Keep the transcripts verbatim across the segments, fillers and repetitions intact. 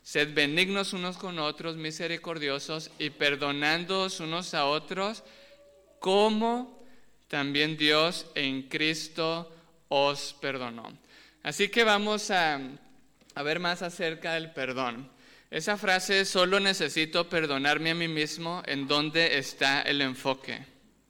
Sed benignos unos con otros, misericordiosos y perdonándoos unos a otros, como también Dios en Cristo os perdonó. Así que vamos a, a ver más acerca del perdón. Esa frase, solo necesito perdonarme a mí mismo, ¿en dónde está el enfoque?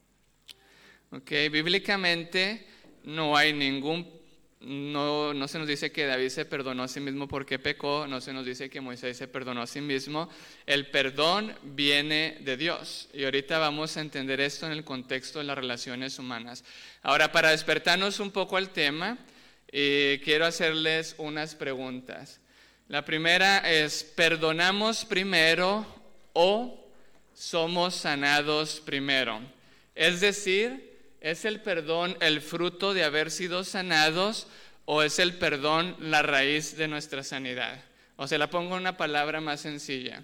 Okay, bíblicamente no hay ningún No, no se nos dice que David se perdonó a sí mismo porque pecó, no se nos dice que Moisés se perdonó a sí mismo. El perdón viene de Dios y ahorita vamos a entender esto en el contexto de las relaciones humanas. Ahora, para despertarnos un poco al tema, eh, quiero hacerles unas preguntas. La primera es, ¿perdonamos primero o somos sanados primero? Es decir, ¿es el perdón el fruto de haber sido sanados o es el perdón la raíz de nuestra sanidad? O se la pongo en una palabra más sencilla.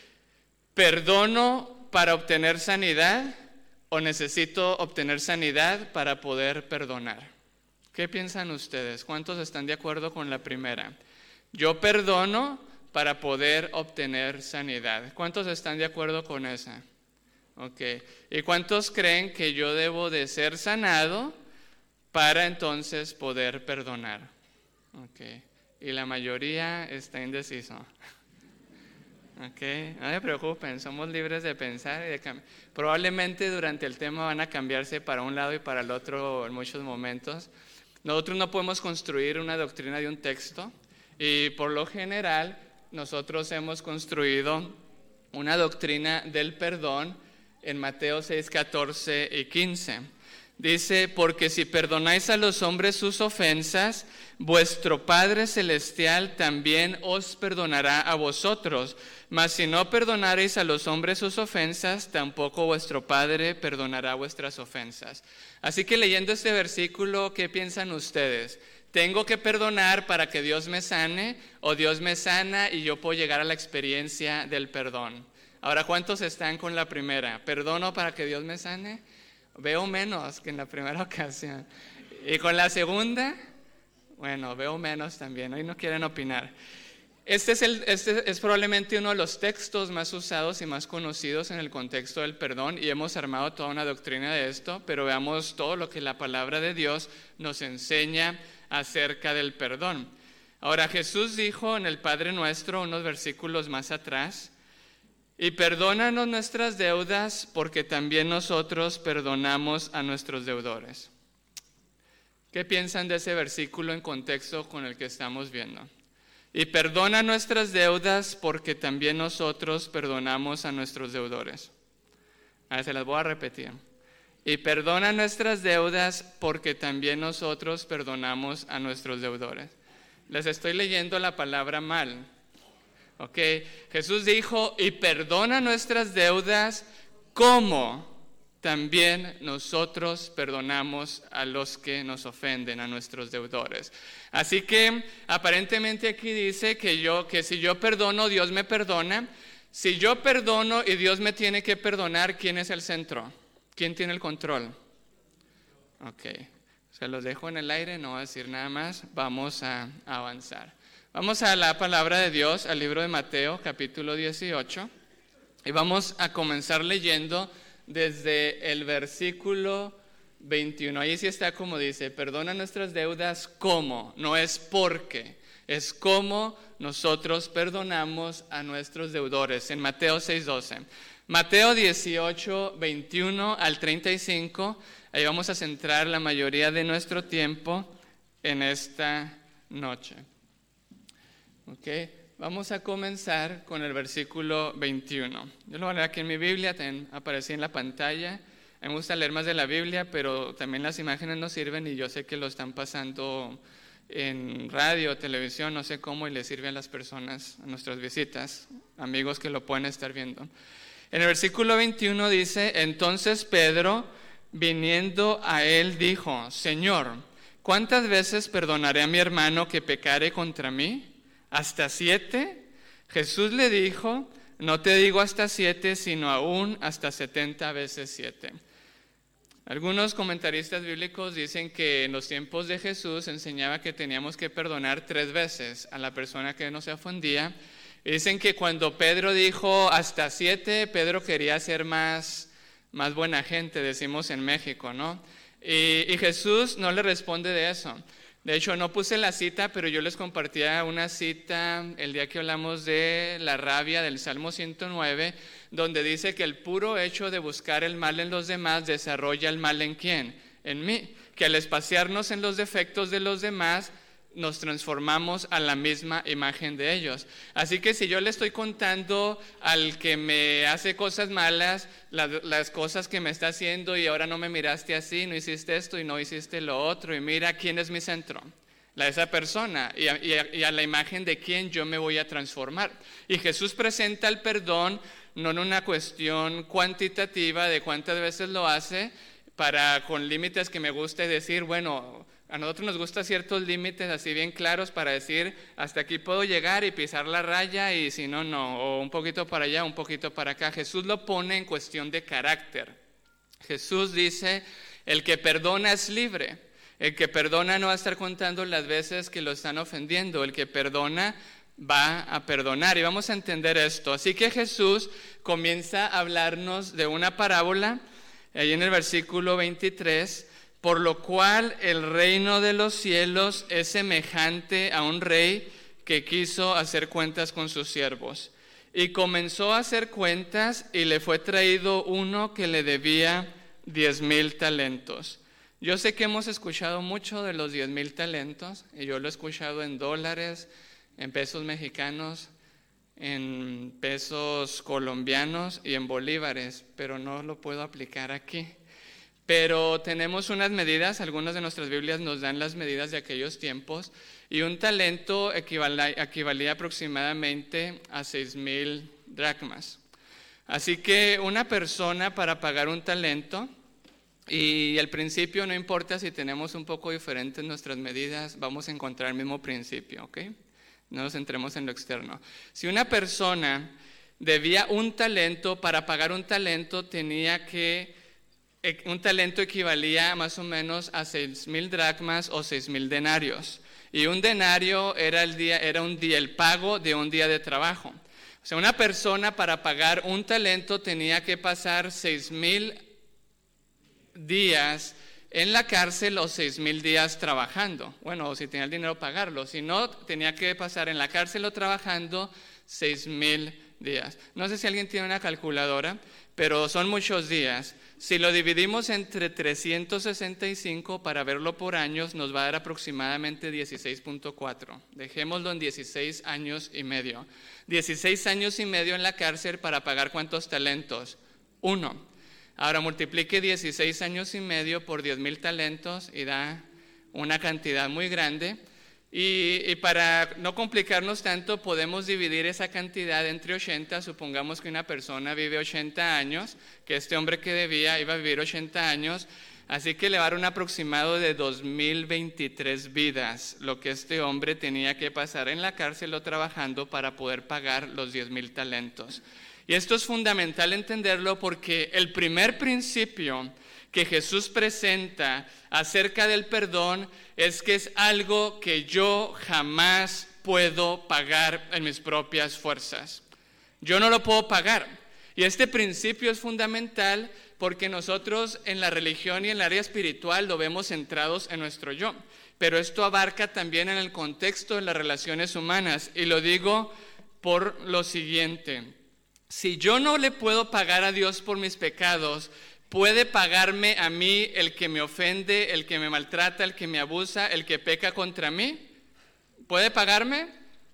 ¿Perdono para obtener sanidad o necesito obtener sanidad para poder perdonar? ¿Qué piensan ustedes? ¿Cuántos están de acuerdo con la primera? Yo perdono para poder obtener sanidad. ¿Cuántos están de acuerdo con esa? Okay. ¿Y cuántos creen que yo debo de ser sanado para entonces poder perdonar? Okay. Y la mayoría está indeciso. Okay. No se preocupen, somos libres de pensar y de cambiar. Probablemente durante el tema van a cambiarse para un lado y para el otro en muchos momentos. Nosotros no podemos construir una doctrina de un texto y por lo general nosotros hemos construido una doctrina del perdón en Mateo seis, catorce y quince. Dice, porque si perdonáis a los hombres sus ofensas, vuestro Padre Celestial también os perdonará a vosotros. Mas si no perdonareis a los hombres sus ofensas, tampoco vuestro Padre perdonará vuestras ofensas. Así que leyendo este versículo, ¿qué piensan ustedes? ¿Tengo que perdonar para que Dios me sane? ¿O Dios me sana y yo puedo llegar a la experiencia del perdón? Ahora, ¿cuántos están con la primera? ¿Perdono para que Dios me sane? Veo menos que en la primera ocasión. ¿Y con la segunda? Bueno, veo menos también. Hoy no quieren opinar. Este es, el, este es probablemente uno de los textos más usados y más conocidos en el contexto del perdón y hemos armado toda una doctrina de esto, pero veamos todo lo que la palabra de Dios nos enseña acerca del perdón. Ahora, Jesús dijo en el Padre Nuestro, unos versículos más atrás, y perdónanos nuestras deudas porque también nosotros perdonamos a nuestros deudores. ¿Qué piensan de ese versículo en contexto con el que estamos viendo? Y perdona nuestras deudas porque también nosotros perdonamos a nuestros deudores. A ver, se las voy a repetir. Y perdona nuestras deudas porque también nosotros perdonamos a nuestros deudores. Les estoy leyendo la palabra mal. Ok, Jesús dijo, y perdona nuestras deudas como también nosotros perdonamos a los que nos ofenden, a nuestros deudores. Así que aparentemente aquí dice que, yo, que si yo perdono, Dios me perdona. Si yo perdono y Dios me tiene que perdonar, ¿quién es el centro? ¿Quién tiene el control? Ok, se los dejo en el aire, no voy a decir nada más, vamos a avanzar. Vamos a la palabra de Dios, al libro de Mateo, capítulo dieciocho, y vamos a comenzar leyendo desde el versículo veintiuno. Ahí sí está como dice, perdona nuestras deudas como, no es porque, es como nosotros perdonamos a nuestros deudores, en Mateo seis doce. Mateo dieciocho, veintiuno al treinta y cinco, ahí vamos a centrar la mayoría de nuestro tiempo en esta noche. Ok, vamos a comenzar con el versículo veintiuno. Yo lo voy a leer aquí en mi Biblia, también aparece en la pantalla. A mí me gusta leer más de la Biblia, pero también las imágenes nos sirven y yo sé que lo están pasando en radio, televisión, no sé cómo, y le sirve a las personas, a nuestras visitas, amigos que lo pueden estar viendo. En el versículo veintiuno dice, entonces Pedro, viniendo a él, dijo, Señor, ¿cuántas veces perdonaré a mi hermano que pecare contra mí? ¿Hasta siete? Jesús le dijo, no te digo hasta siete, sino aún hasta setenta veces siete. Algunos comentaristas bíblicos dicen que en los tiempos de Jesús enseñaba que teníamos que perdonar tres veces a la persona que nos ofendía. Dicen que cuando Pedro dijo hasta siete, Pedro quería ser más, más buena gente, decimos en México, ¿no? Y, y Jesús no le responde de eso. De hecho, no puse la cita, pero yo les compartía una cita el día que hablamos de la rabia del Salmo ciento nueve, donde dice que el puro hecho de buscar el mal en los demás desarrolla el mal en ¿quién? En mí. Que al espaciarnos en los defectos de los demás, nos transformamos a la misma imagen de ellos. Así que si yo le estoy contando al que me hace cosas malas, la, las cosas que me está haciendo y ahora no me miraste así, no hiciste esto y no hiciste lo otro, y mira quién es mi centro, la de esa persona, y a, y, a, y a la imagen de quién yo me voy a transformar. Y Jesús presenta el perdón no en una cuestión cuantitativa de cuántas veces lo hace, para con límites que me guste decir, bueno, a nosotros nos gustan ciertos límites así bien claros para decir, hasta aquí puedo llegar y pisar la raya y si no, no, o un poquito para allá, un poquito para acá. Jesús lo pone en cuestión de carácter. Jesús dice, el que perdona es libre. El que perdona no va a estar contando las veces que lo están ofendiendo. El que perdona va a perdonar. Y vamos a entender esto. Así que Jesús comienza a hablarnos de una parábola, ahí en el versículo veintitrés, por lo cual el reino de los cielos es semejante a un rey que quiso hacer cuentas con sus siervos. Y comenzó a hacer cuentas y le fue traído uno que le debía diez mil talentos. Yo sé que hemos escuchado mucho de los diez mil talentos, y yo lo he escuchado en dólares, en pesos mexicanos, en pesos colombianos y en bolívares, pero no lo puedo aplicar aquí. Pero tenemos unas medidas, algunas de nuestras Biblias nos dan las medidas de aquellos tiempos, y un talento equivalía, equivalía aproximadamente a seis mil dracmas. Así que una persona para pagar un talento, y al principio no importa si tenemos un poco diferentes nuestras medidas, vamos a encontrar el mismo principio, ¿ok? No nos centremos en lo externo. Si una persona debía un talento, para pagar un talento tenía que... Un talento equivalía más o menos a seis mil dracmas o seis mil denarios. Y un denario era, el día, era un día, el pago de un día de trabajo. O sea, una persona para pagar un talento tenía que pasar seis mil días en la cárcel o seis mil días trabajando. Bueno, o si tenía el dinero pagarlo. Si no, tenía que pasar en la cárcel o trabajando seis mil días. No sé si alguien tiene una calculadora, pero son muchos días. Si lo dividimos entre trescientos sesenta y cinco para verlo por años, nos va a dar aproximadamente dieciséis punto cuatro. Dejémoslo en dieciséis años y medio. dieciséis años y medio en la cárcel para pagar ¿cuántos talentos? Uno. Ahora multiplique dieciséis años y medio por diez mil talentos y da una cantidad muy grande. Y, y para no complicarnos tanto, podemos dividir esa cantidad entre ochenta. Supongamos que una persona vive ochenta años, que este hombre que debía iba a vivir ochenta años, así que le va a dar un aproximado de dos mil veintitrés vidas, lo que este hombre tenía que pasar en la cárcel o trabajando para poder pagar los diez mil talentos. Y esto es fundamental entenderlo porque el primer principio que Jesús presenta acerca del perdón es que es algo que yo jamás puedo pagar en mis propias fuerzas. Yo no lo puedo pagar. Y este principio es fundamental porque nosotros en la religión y en el área espiritual lo vemos centrados en nuestro yo. Pero esto abarca también en el contexto de las relaciones humanas. Y lo digo por lo siguiente. Si yo no le puedo pagar a Dios por mis pecados, ¿puede pagarme a mí el que me ofende, el que me maltrata, el que me abusa, el que peca contra mí? ¿Puede pagarme?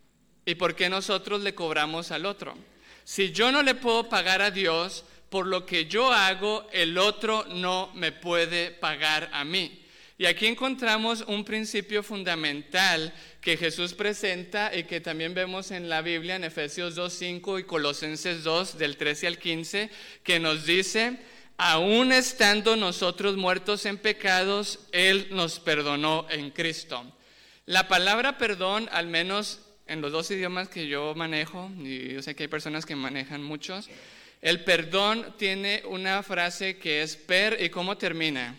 ¿Y por qué nosotros le cobramos al otro? Si yo no le puedo pagar a Dios por lo que yo hago, el otro no me puede pagar a mí. Y aquí encontramos un principio fundamental que Jesús presenta y que también vemos en la Biblia, en Efesios dos cinco y Colosenses dos, del trece al quince, que nos dice: aún estando nosotros muertos en pecados, Él nos perdonó en Cristo. La palabra perdón, al menos en los dos idiomas que yo manejo, y yo sé que hay personas que manejan muchos, el perdón tiene una frase que es per, ¿y cómo termina?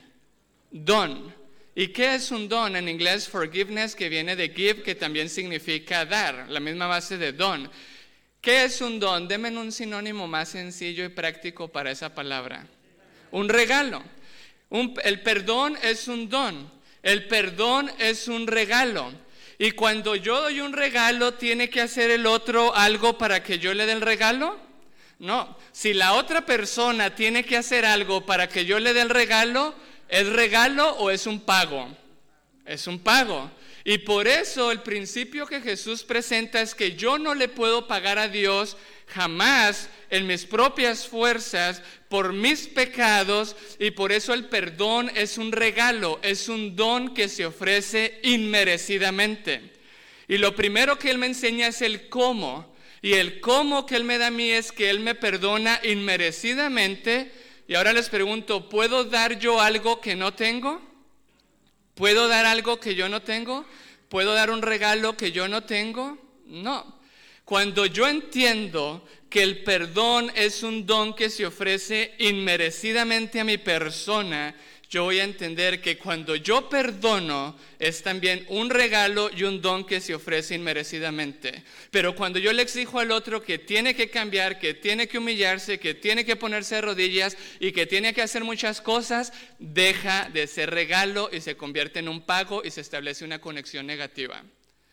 Don. ¿Y qué es un don? En inglés, forgiveness, que viene de give, que también significa dar, la misma base de don. ¿Qué es un don? Denme un sinónimo más sencillo y práctico para esa palabra. Un regalo. Un, el perdón es un don. El perdón es un regalo. Y cuando yo doy un regalo, ¿tiene que hacer el otro algo para que yo le dé el regalo? No. Si la otra persona tiene que hacer algo para que yo le dé el regalo, ¿es regalo o es un pago? Es un pago. Y por eso el principio que Jesús presenta es que yo no le puedo pagar a Dios jamás en mis propias fuerzas por mis pecados, y por eso el perdón es un regalo, es un don que se ofrece inmerecidamente. Y lo primero que Él me enseña es el cómo, y el cómo que Él me da a mí es que Él me perdona inmerecidamente. Y ahora les pregunto, ¿puedo dar yo algo que no tengo? ¿Puedo dar algo que yo no tengo? ¿Puedo dar un regalo que yo no tengo? No. Cuando yo entiendo que el perdón es un don que se ofrece inmerecidamente a mi persona, yo voy a entender que cuando yo perdono es también un regalo y un don que se ofrece inmerecidamente. Pero cuando yo le exijo al otro que tiene que cambiar, que tiene que humillarse, que tiene que ponerse de rodillas y que tiene que hacer muchas cosas, deja de ser regalo y se convierte en un pago y se establece una conexión negativa.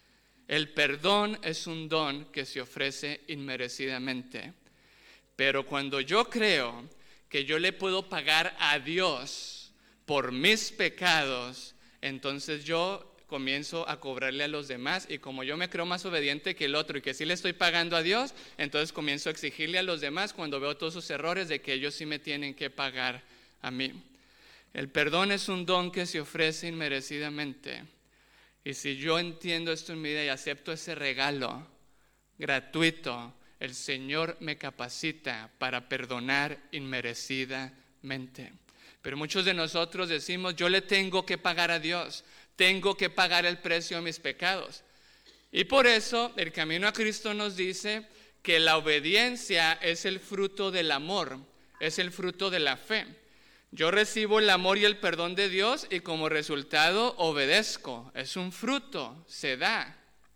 El perdón es un don que se ofrece inmerecidamente. Pero cuando yo creo que yo le puedo pagar a Dios por mis pecados, entonces yo comienzo a cobrarle a los demás, y como yo me creo más obediente que el otro y que sí le estoy pagando a Dios, entonces comienzo a exigirle a los demás cuando veo todos sus errores de que ellos sí me tienen que pagar a mí. El perdón es un don que se ofrece inmerecidamente, y si yo entiendo esto en mi vida y acepto ese regalo gratuito, el Señor me capacita para perdonar inmerecidamente. Pero muchos de nosotros decimos, yo le tengo que pagar a Dios, tengo que pagar el precio de mis pecados. Y por eso el camino a Cristo nos dice que la obediencia es el fruto del amor, es el fruto de la fe. Yo recibo el amor y el perdón de Dios y como resultado obedezco. Es un fruto, se da.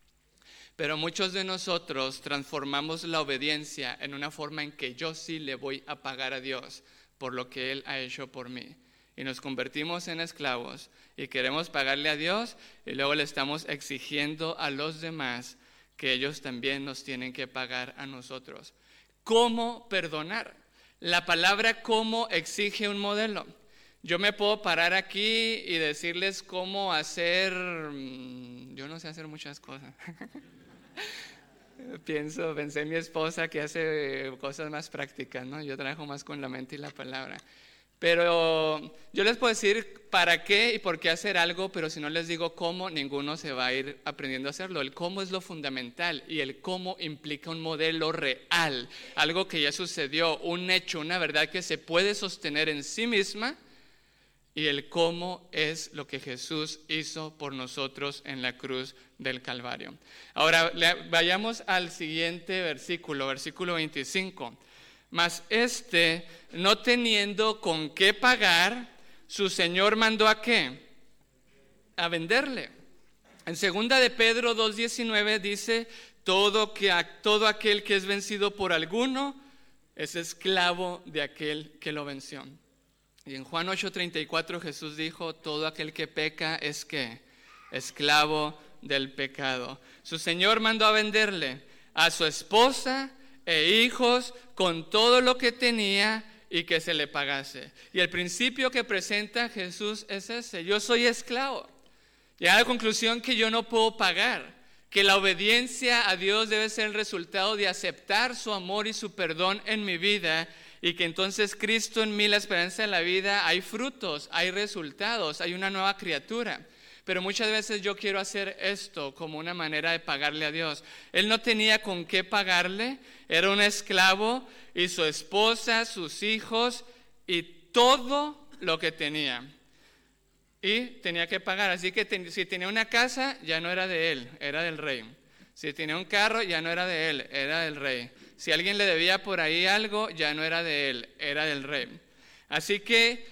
Pero muchos de nosotros transformamos la obediencia en una forma en que yo sí le voy a pagar a Dios por lo que Él ha hecho por mí. Y nos convertimos en esclavos y queremos pagarle a Dios y luego le estamos exigiendo a los demás que ellos también nos tienen que pagar a nosotros. ¿Cómo perdonar? La palabra cómo exige un modelo. Yo me puedo parar aquí y decirles cómo hacer, yo no sé hacer muchas cosas. Pienso, pensé en mi esposa que hace cosas más prácticas, ¿no? Yo trabajo más con la mente y la palabra. Pero yo les puedo decir para qué y por qué hacer algo, pero si no les digo cómo, ninguno se va a ir aprendiendo a hacerlo. El cómo es lo fundamental y el cómo implica un modelo real, algo que ya sucedió, un hecho, una verdad que se puede sostener en sí misma. Y el cómo es lo que Jesús hizo por nosotros en la cruz del Calvario. Ahora vayamos al siguiente versículo, versículo veinticinco. Mas este, no teniendo con qué pagar, su Señor mandó ¿a qué? A venderle. En segunda de Pedro dos diecinueve dice, todo, que, todo aquel que es vencido por alguno es esclavo de aquel que lo venció. Y en Juan ocho treinta y cuatro Jesús dijo, todo aquel que peca es ¿qué? Esclavo del pecado. Su Señor mandó a venderle a su esposa e hijos con todo lo que tenía y que se le pagase. Y el principio que presenta Jesús es ese, yo soy esclavo. Llega a la conclusión que yo no puedo pagar, que la obediencia a Dios debe ser el resultado de aceptar su amor y su perdón en mi vida. Y que entonces Cristo en mí, la esperanza de la vida, hay frutos, hay resultados, hay una nueva criatura. Pero muchas veces yo quiero hacer esto como una manera de pagarle a Dios. Él no tenía con qué pagarle, era un esclavo y su esposa, sus hijos y todo lo que tenía. Y tenía que pagar, así que ten, si tenía una casa ya no era de él, era del rey. Si tenía un carro ya no era de él, era del rey. Si alguien le debía por ahí algo, ya no era de él, era del rey. Así que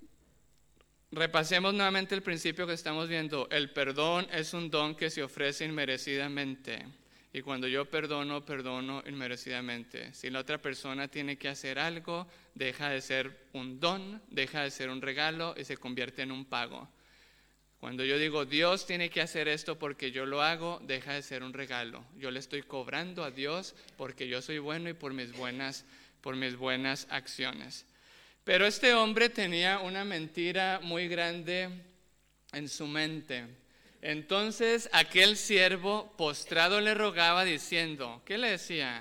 repasemos nuevamente el principio que estamos viendo. El perdón es un don que se ofrece inmerecidamente. Y cuando yo perdono, perdono inmerecidamente. Si la otra persona tiene que hacer algo, deja de ser un don, deja de ser un regalo y se convierte en un pago. Cuando yo digo, Dios tiene que hacer esto porque yo lo hago, deja de ser un regalo. Yo le estoy cobrando a Dios porque yo soy bueno y por mis buenas, por mis buenas acciones. Pero este hombre tenía una mentira muy grande en su mente. Entonces aquel siervo postrado le rogaba diciendo, ¿qué le decía?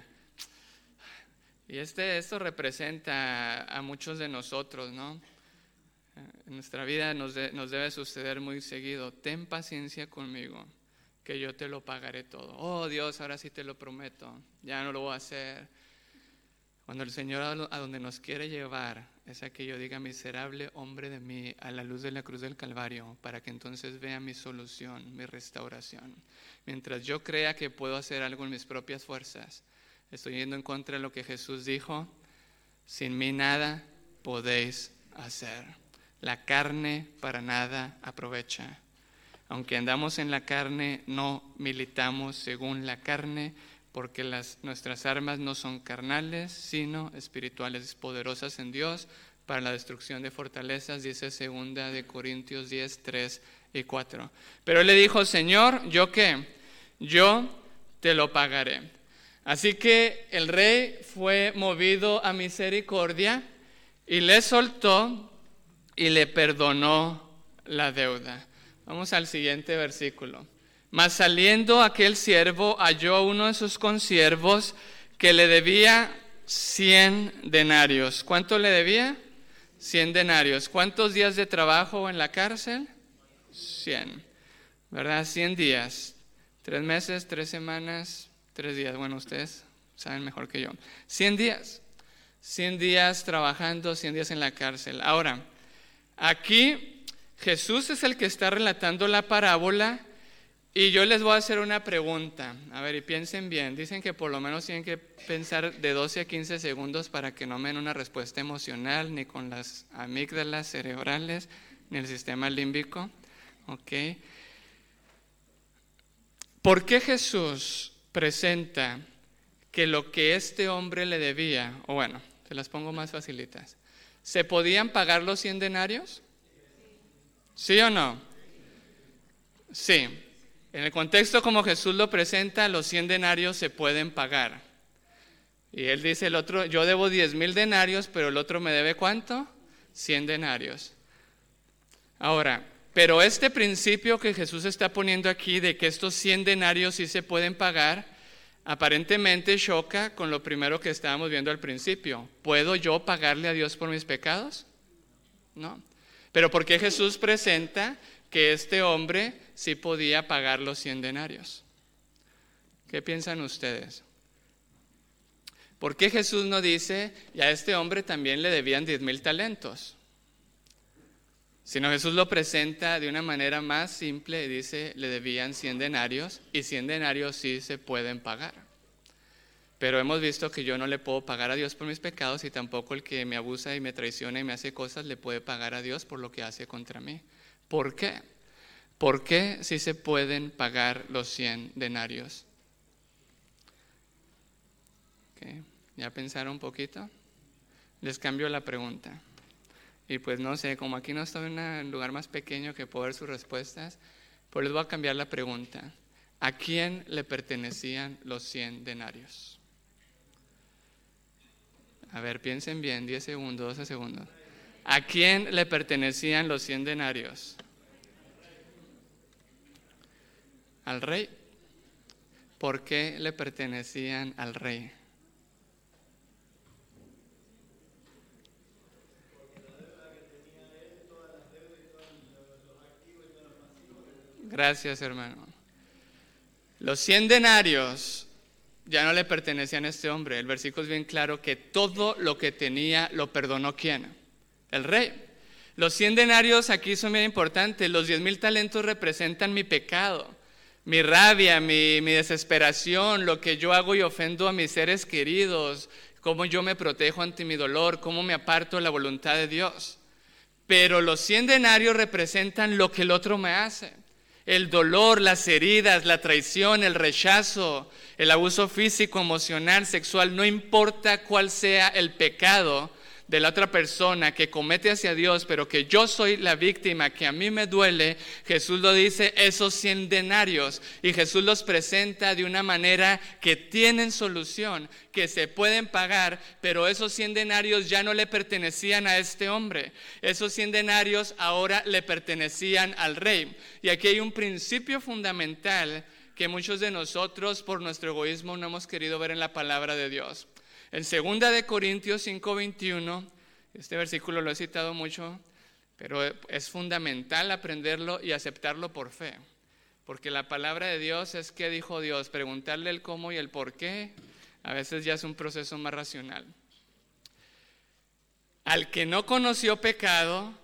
Y este, esto representa a, a muchos de nosotros, ¿no? En nuestra vida nos, de, nos debe suceder muy seguido. Ten paciencia conmigo, que yo te lo pagaré todo. Oh Dios, ahora sí te lo prometo, ya no lo voy a hacer. Cuando el Señor a donde nos quiere llevar es a que yo diga, miserable hombre de mí, a la luz de la cruz del Calvario, para que entonces vea mi solución, mi restauración. Mientras yo crea que puedo hacer algo en mis propias fuerzas, estoy yendo en contra de lo que Jesús dijo, sin mí nada podéis hacer. La carne para nada aprovecha. Aunque andamos en la carne, no militamos según la carne, porque las, nuestras armas no son carnales, sino espirituales, poderosas en Dios para la destrucción de fortalezas, dice segunda de Corintios diez, tres y cuatro. Pero él le dijo, Señor, ¿yo qué? Yo te lo pagaré. Así que el rey fue movido a misericordia y le soltó y le perdonó la deuda. Vamos al siguiente versículo. Mas saliendo aquel siervo halló a uno de sus consiervos que le debía cien denarios. ¿Cuánto le debía? Cien denarios. ¿Cuántos días de trabajo en la cárcel? Cien. ¿Verdad? Cien días. Tres meses, tres semanas, tres días. Bueno, ustedes saben mejor que yo. Cien días. Cien días trabajando, cien días en la cárcel. Ahora, aquí Jesús es el que está relatando la parábola. Y yo les voy a hacer una pregunta, a ver, y piensen bien, dicen que por lo menos tienen que pensar de doce a quince segundos para que no me den una respuesta emocional, ni con las amígdalas cerebrales, ni el sistema límbico, ¿ok? ¿Por qué Jesús presenta que lo que este hombre le debía, o bueno, se las pongo más facilitas, ¿se podían pagar los cien denarios? ¿Sí o no? Sí. En el contexto como Jesús lo presenta, los cien denarios se pueden pagar. Y él dice, el otro, yo debo diez mil denarios, pero el otro me debe ¿cuánto? cien denarios. Ahora, pero este principio que Jesús está poniendo aquí de que estos cien denarios sí se pueden pagar, aparentemente choca con lo primero que estábamos viendo al principio. ¿Puedo yo pagarle a Dios por mis pecados? No. Pero ¿por qué Jesús presenta que este hombre sí podía pagar los cien denarios? ¿Qué piensan ustedes? ¿Por qué Jesús no dice, y a este hombre también le debían diez mil talentos? Sino Jesús lo presenta de una manera más simple y dice, le debían cien denarios, y cien denarios sí se pueden pagar. Pero hemos visto que yo no le puedo pagar a Dios por mis pecados, y tampoco el que me abusa y me traiciona y me hace cosas le puede pagar a Dios por lo que hace contra mí. ¿Por qué? ¿Por qué sí se pueden pagar los cien denarios? Okay. ¿Ya pensaron un poquito? Les cambio la pregunta. Y pues no sé, como aquí no estoy en un lugar más pequeño que puedo ver sus respuestas, pues les voy a cambiar la pregunta. ¿A quién le pertenecían los cien denarios? A ver, piensen bien, diez segundos, doce segundos. ¿A quién le pertenecían los cien denarios? Al rey. ¿Por qué le pertenecían al rey? Gracias, hermano. Los cien denarios ya no le pertenecían a este hombre. El versículo es bien claro que todo lo que tenía lo perdonó ¿quién? El rey. Los cien denarios aquí son bien importantes. Los diez mil talentos representan mi pecado, mi rabia, mi, mi desesperación, lo que yo hago y ofendo a mis seres queridos, cómo yo me protejo ante mi dolor, cómo me aparto de la voluntad de Dios. Pero los cien denarios representan lo que el otro me hace. El dolor, las heridas, la traición, el rechazo, el abuso físico, emocional, sexual, no importa cuál sea el pecado de la otra persona que comete hacia Dios, pero que yo soy la víctima, que a mí me duele, Jesús lo dice, esos cien denarios, y Jesús los presenta de una manera que tienen solución, que se pueden pagar, pero esos cien denarios ya no le pertenecían a este hombre, esos cien denarios ahora le pertenecían al rey. Y aquí hay un principio fundamental que muchos de nosotros por nuestro egoísmo no hemos querido ver en la palabra de Dios. En segunda de Corintios cinco veintiuno, este versículo lo he citado mucho, pero es fundamental aprenderlo y aceptarlo por fe. Porque la palabra de Dios es qué dijo Dios, preguntarle el cómo y el por qué, a veces ya es un proceso más racional. Al que no conoció pecado,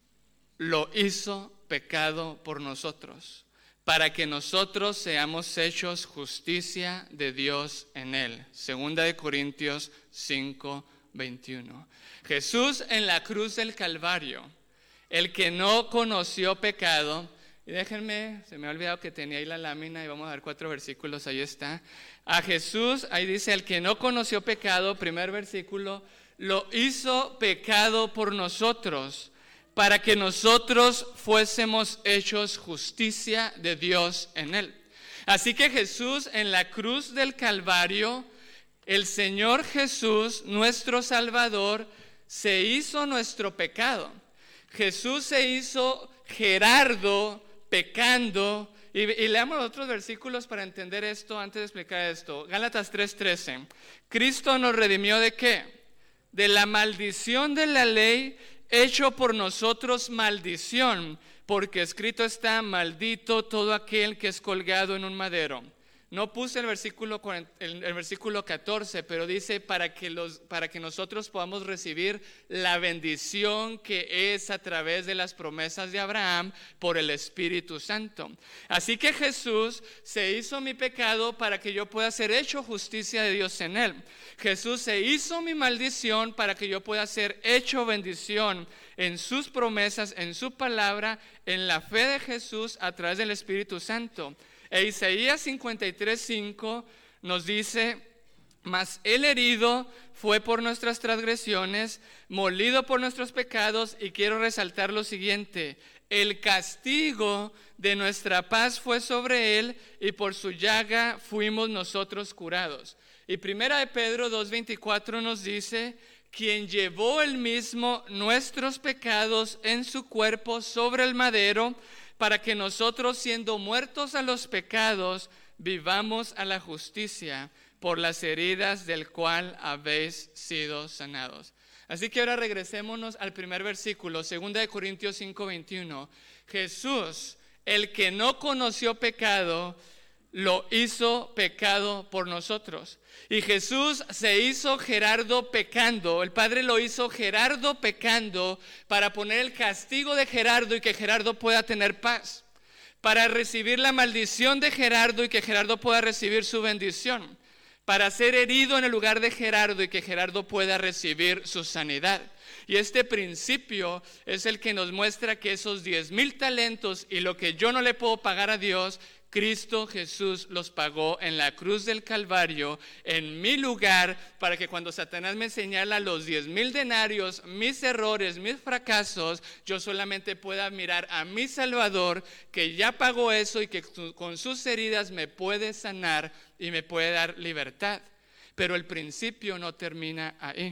lo hizo pecado por nosotros, para que nosotros seamos hechos justicia de Dios en él. Segunda de Corintios cinco veintiuno. Jesús en la cruz del Calvario, el que no conoció pecado, y déjenme, se me ha olvidado que tenía ahí la lámina y vamos a dar cuatro versículos, ahí está. A Jesús, ahí dice, el que no conoció pecado, primer versículo, lo hizo pecado por nosotros, para que nosotros fuésemos hechos justicia de Dios en él. Así que Jesús en la cruz del Calvario, el Señor Jesús, nuestro Salvador, se hizo nuestro pecado. Jesús se hizo Gerardo pecando. Y, y leamos otros versículos para entender esto antes de explicar esto. Gálatas tres trece. Cristo nos redimió ¿de qué? De la maldición de la ley, hecho por nosotros maldición, porque escrito está, maldito todo aquel que es colgado en un madero. No puse el versículo, el, el versículo catorce, pero dice para que, los, para que nosotros podamos recibir la bendición que es a través de las promesas de Abraham por el Espíritu Santo. Así que Jesús se hizo mi pecado para que yo pueda ser hecho justicia de Dios en él. Jesús se hizo mi maldición para que yo pueda ser hecho bendición en sus promesas, en su palabra, en la fe de Jesús a través del Espíritu Santo. E Isaías cincuenta y tres cinco nos dice, mas el herido fue por nuestras transgresiones, molido por nuestros pecados, y quiero resaltar lo siguiente, el castigo de nuestra paz fue sobre él, y por su llaga fuimos nosotros curados. Y primera de Pedro dos veinticuatro nos dice, quien llevó él mismo nuestros pecados en su cuerpo sobre el madero, para que nosotros, siendo muertos a los pecados, vivamos a la justicia, por las heridas del cual habéis sido sanados. Así que ahora regresémonos al primer versículo, segunda de Corintios cinco veintiuno. Jesús, el que no conoció pecado, lo hizo pecado por nosotros. Y Jesús se hizo Gerardo pecando, el Padre lo hizo Gerardo pecando para poner el castigo de Gerardo y que Gerardo pueda tener paz, para recibir la maldición de Gerardo y que Gerardo pueda recibir su bendición, para ser herido en el lugar de Gerardo y que Gerardo pueda recibir su sanidad. Y este principio es el que nos muestra que esos diez mil talentos y lo que yo no le puedo pagar a Dios, Cristo Jesús los pagó en la cruz del Calvario, en mi lugar, para que cuando Satanás me señala los diez mil denarios, mis errores, mis fracasos, yo solamente pueda mirar a mi Salvador, que ya pagó eso y que con sus heridas me puede sanar y me puede dar libertad. Pero el principio no termina ahí,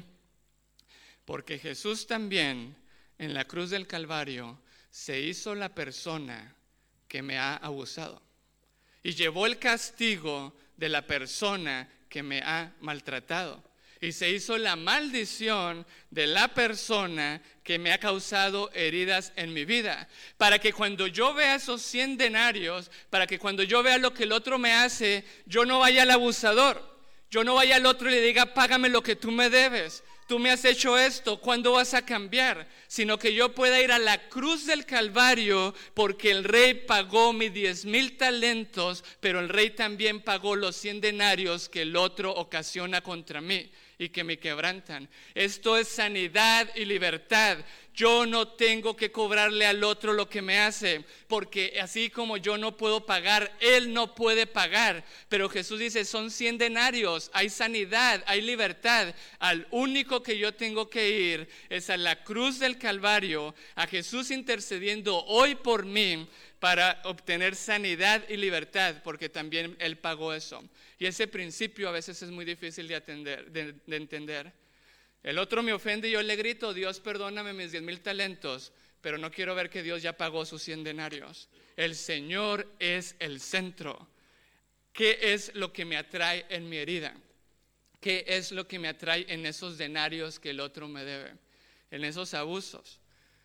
porque Jesús también en la cruz del Calvario se hizo la persona que me ha abusado. Y llevó el castigo de la persona que me ha maltratado. Y se hizo la maldición de la persona que me ha causado heridas en mi vida. Para que cuando yo vea esos cien denarios, para que cuando yo vea lo que el otro me hace, yo no vaya al abusador. Yo no vaya al otro y le diga, págame lo que tú me debes. tú me has hecho esto, ¿cuándo vas a cambiar? Sino que yo pueda ir a la cruz del Calvario, porque el rey pagó mis diez mil talentos, pero el rey también pagó los cien denarios que el otro ocasiona contra mí y que me quebrantan. Esto es sanidad y libertad. Yo no tengo que cobrarle al otro lo que me hace, porque así como yo no puedo pagar, él no puede pagar. Pero Jesús dice, son cien denarios, hay sanidad, hay libertad. Al único que yo tengo que ir es a la cruz del Calvario, a Jesús intercediendo hoy por mí para obtener sanidad y libertad, porque también él pagó eso. Y ese principio a veces es muy difícil de, atender, de, de entender. El otro me ofende y yo le grito, Dios perdóname mis diez mil talentos, pero no quiero ver que Dios ya pagó sus cien denarios. El Señor es el centro. ¿Qué es lo que me atrae en mi herida? ¿Qué es lo que me atrae en esos denarios que el otro me debe? En esos abusos,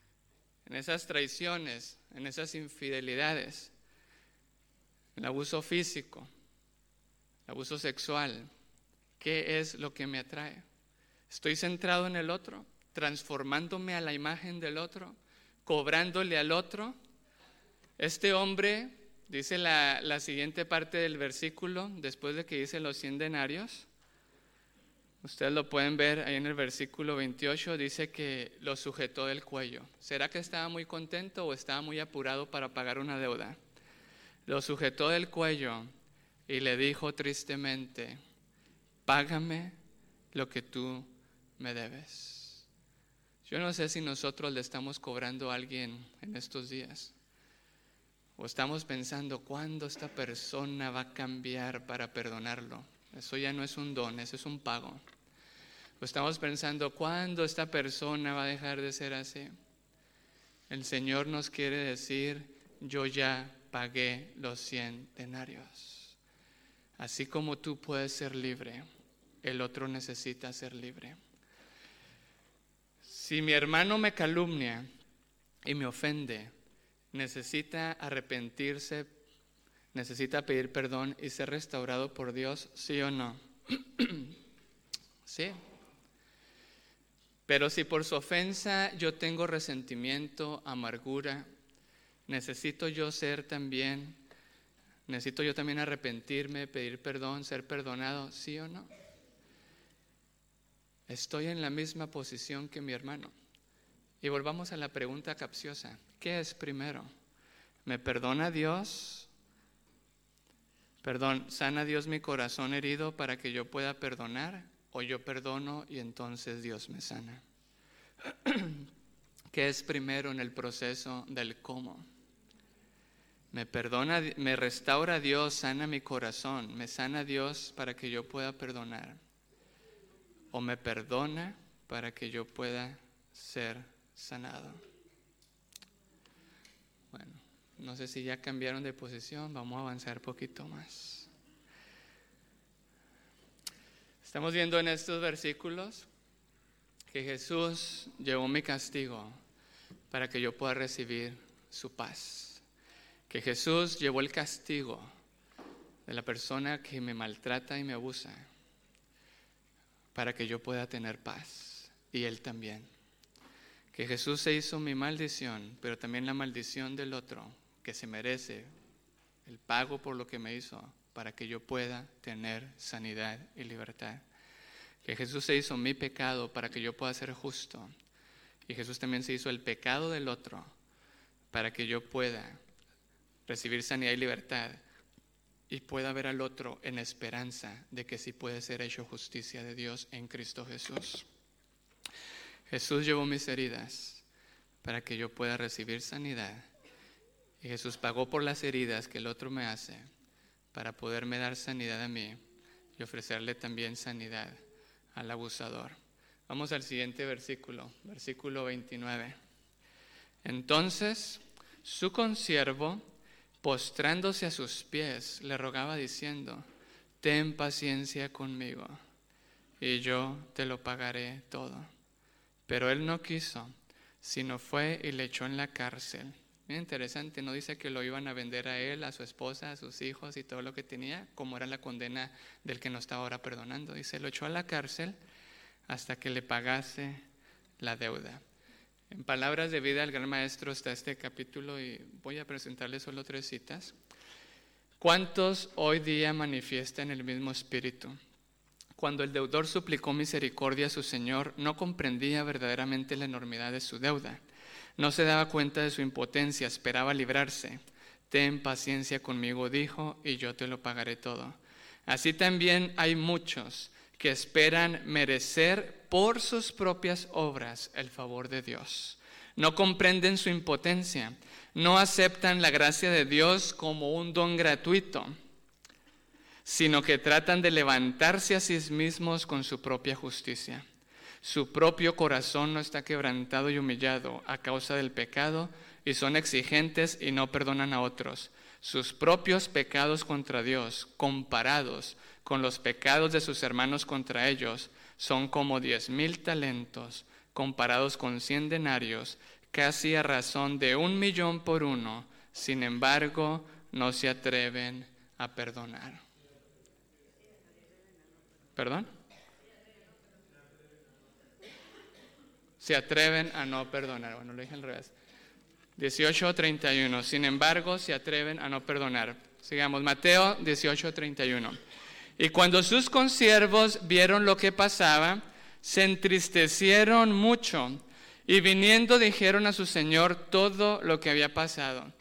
en esas traiciones, en esas infidelidades, en el abuso físico, el abuso sexual. ¿Qué es lo que me atrae? ¿Estoy centrado en el otro, transformándome a la imagen del otro, cobrándole al otro? Este hombre, dice la, la siguiente parte del versículo, después de que dice los cien denarios, ustedes lo pueden ver ahí en el versículo veintiocho, dice que lo sujetó del cuello. ¿Será que estaba muy contento o estaba muy apurado para pagar una deuda? Lo sujetó del cuello y le dijo tristemente, págame lo que tú me debes. Yo no sé si nosotros le estamos cobrando a alguien en estos días, o estamos pensando cuándo esta persona va a cambiar para perdonarlo. Eso ya no es un don, eso es un pago. O estamos pensando cuándo esta persona va a dejar de ser así. El Señor nos quiere decir, yo ya pagué los cien denarios. Así como tú puedes ser libre, el otro necesita ser libre. Si mi hermano me calumnia y me ofende, necesita arrepentirse, necesita pedir perdón y ser restaurado por Dios, ¿sí o no? Sí. Pero si por su ofensa yo tengo resentimiento, amargura, necesito yo ser también, necesito yo también arrepentirme, pedir perdón, ser perdonado, ¿sí o no? Estoy en la misma posición que mi hermano. Y volvamos a la pregunta capciosa. ¿Qué es primero? ¿Me perdona Dios? Perdón, ¿sana Dios mi corazón herido para que yo pueda perdonar? ¿O yo perdono y entonces Dios me sana? ¿Qué es primero en el proceso del cómo? ¿Me perdona, me restaura Dios, sana mi corazón? ¿Me sana Dios para que yo pueda perdonar? ¿O me perdona para que yo pueda ser sanado? Bueno, no sé si ya cambiaron de posición, vamos a avanzar un poquito más. Estamos viendo en estos versículos que Jesús llevó mi castigo para que yo pueda recibir su paz. Que Jesús llevó el castigo de la persona que me maltrata y me abusa para que yo pueda tener paz, y Él también. Que Jesús se hizo mi maldición, pero también la maldición del otro, que se merece el pago por lo que me hizo, para que yo pueda tener sanidad y libertad. Que Jesús se hizo mi pecado para que yo pueda ser justo, y Jesús también se hizo el pecado del otro para que yo pueda recibir sanidad y libertad, y pueda ver al otro en esperanza de que sí puede ser hecho justicia de Dios en Cristo Jesús. Jesús llevó mis heridas para que yo pueda recibir sanidad, y Jesús pagó por las heridas que el otro me hace para poderme dar sanidad a mí y ofrecerle también sanidad al abusador. Vamos al siguiente versículo, versículo veintinueve. Entonces su consiervo, postrándose a sus pies, le rogaba diciendo, ten paciencia conmigo, y yo te lo pagaré todo. Pero él no quiso, sino fue y le echó en la cárcel. Muy interesante, no dice que lo iban a vender a él, a su esposa, a sus hijos y todo lo que tenía, como era la condena del que no estaba ahora perdonando. Dice, lo echó a la cárcel hasta que le pagase la deuda. En Palabras de Vida del Gran Maestro está este capítulo y voy a presentarles solo tres citas. ¿Cuántos hoy día manifiestan el mismo espíritu? Cuando el deudor suplicó misericordia a su Señor, no comprendía verdaderamente la enormidad de su deuda. No se daba cuenta de su impotencia, esperaba librarse. Ten paciencia conmigo, dijo, y yo te lo pagaré todo. Así también hay muchos que esperan merecer por sus propias obras el favor de Dios. No comprenden su impotencia, no aceptan la gracia de Dios como un don gratuito, sino que tratan de levantarse a sí mismos con su propia justicia. Su propio corazón no está quebrantado y humillado a causa del pecado, y son exigentes y no perdonan a otros. Sus propios pecados contra Dios, comparados con los pecados de sus hermanos contra ellos, son como diez mil talentos, comparados con cien denarios, casi a razón de un millón por uno. Sin embargo, no se atreven a perdonar. ¿Perdón? Se atreven a no perdonar. Bueno, lo dije al revés. dieciocho treinta y uno. Sin embargo, se atreven a no perdonar. Sigamos. Mateo dieciocho treinta y uno. Y cuando sus consiervos vieron lo que pasaba, se entristecieron mucho y viniendo dijeron a su señor todo lo que había pasado.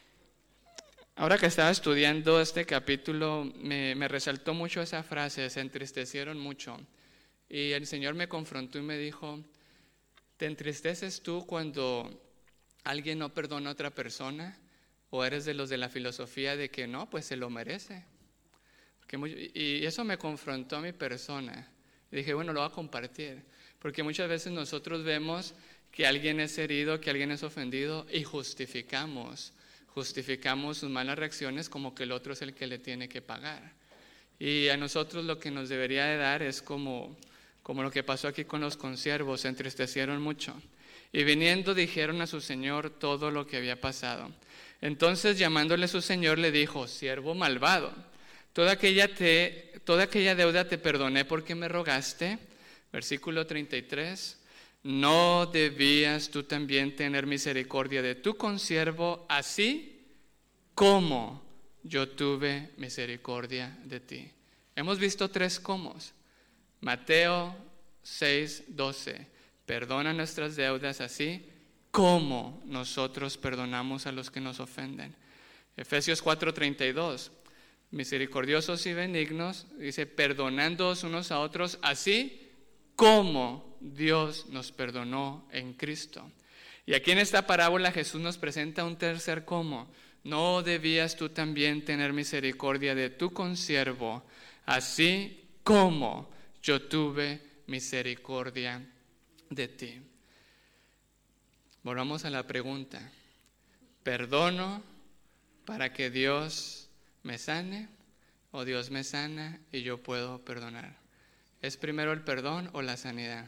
Ahora que estaba estudiando este capítulo, me, me resaltó mucho esa frase, se entristecieron mucho. Y el Señor me confrontó y me dijo, ¿te entristeces tú cuando alguien no perdona a otra persona? ¿O eres de los de la filosofía de que no, pues se lo merece? Porque muy, y eso me confrontó a mi persona. Y dije, bueno, lo voy a compartir. Porque muchas veces nosotros vemos que alguien es herido, que alguien es ofendido y justificamos. Justificamos sus malas reacciones como que el otro es el que le tiene que pagar. Y a nosotros lo que nos debería de dar es como, como lo que pasó aquí con los consiervos, se entristecieron mucho. Y viniendo dijeron a su señor todo lo que había pasado. Entonces llamándole su señor le dijo, siervo malvado, toda aquella, te, toda aquella deuda te perdoné porque me rogaste. Versículo treinta y tres. ¿No debías tú también tener misericordia de tu consiervo, así como yo tuve misericordia de ti? Hemos visto tres comos. Mateo seis doce. Perdona nuestras deudas así como nosotros perdonamos a los que nos ofenden. Efesios cuatro treinta y dos. Misericordiosos y benignos, dice, perdonándoos unos a otros así como Dios nos perdonó en Cristo. Y aquí en esta parábola Jesús nos presenta un tercer cómo. ¿No debías tú también tener misericordia de tu consiervo, así como yo tuve misericordia de ti? Volvamos a la pregunta. ¿Perdono para que Dios me sane o Dios me sana y yo puedo perdonar? ¿Es primero el perdón o la sanidad?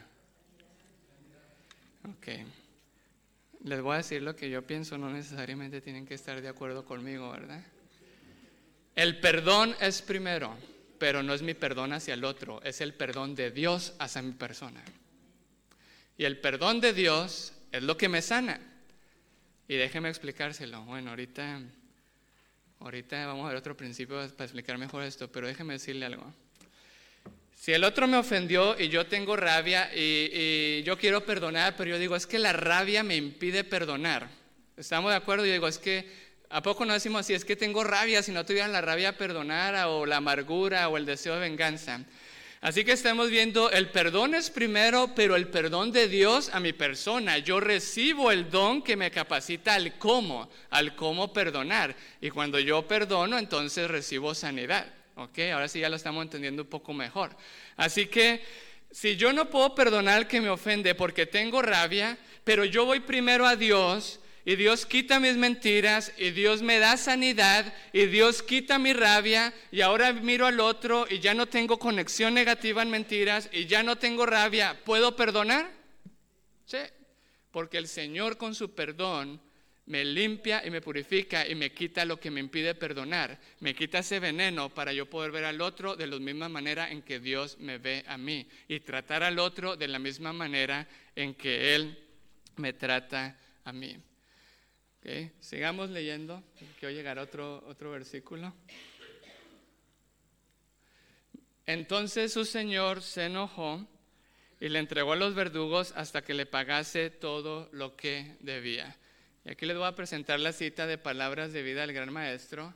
Ok. Les voy a decir lo que yo pienso, no necesariamente tienen que estar de acuerdo conmigo, ¿verdad? El perdón es primero, pero no es mi perdón hacia el otro, es el perdón de Dios hacia mi persona. Y el perdón de Dios es lo que me sana. Y déjeme explicárselo. Bueno, ahorita, ahorita vamos a ver otro principio para explicar mejor esto, pero déjeme decirle algo. Si el otro me ofendió y yo tengo rabia y, y yo quiero perdonar, pero yo digo, es que la rabia me impide perdonar. ¿Estamos de acuerdo? Yo digo, es que, ¿a poco no decimos así? Es que tengo rabia, si no tuviera la rabia a perdonar, o la amargura, o el deseo de venganza. Así que estamos viendo, el perdón es primero, pero el perdón de Dios a mi persona. Yo recibo el don que me capacita al cómo, al cómo perdonar. Y cuando yo perdono, entonces recibo sanidad. Ok, ahora sí ya lo estamos entendiendo un poco mejor. Así que si yo no puedo perdonar al que me ofende porque tengo rabia, pero yo voy primero a Dios y Dios quita mis mentiras y Dios me da sanidad y Dios quita mi rabia y ahora miro al otro y ya no tengo conexión negativa en mentiras y ya no tengo rabia, ¿puedo perdonar? Sí, porque el Señor con su perdón me limpia y me purifica y me quita lo que me impide perdonar. Me quita ese veneno para yo poder ver al otro de la misma manera en que Dios me ve a mí y tratar al otro de la misma manera en que Él me trata a mí. Okay. Sigamos leyendo. Quiero llegar a otro, otro versículo. Entonces su señor se enojó y le entregó a los verdugos hasta que le pagase todo lo que debía. Y aquí les voy a presentar la cita de Palabras de Vida del Gran Maestro,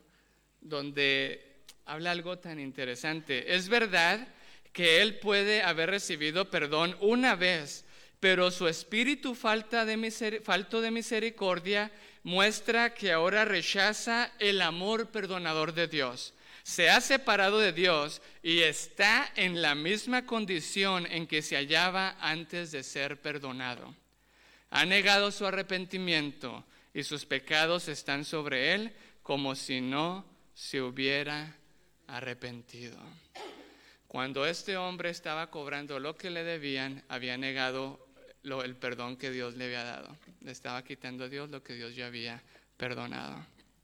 donde habla algo tan interesante. Es verdad que él puede haber recibido perdón una vez, pero su espíritu falta de miser- falto de misericordia muestra que ahora rechaza el amor perdonador de Dios. Se ha separado de Dios y está en la misma condición en que se hallaba antes de ser perdonado. Ha negado su arrepentimiento y sus pecados están sobre él como si no se hubiera arrepentido. Cuando este hombre estaba cobrando lo que le debían, había negado lo, el perdón que Dios le había dado. Le estaba quitando a Dios lo que Dios ya había perdonado.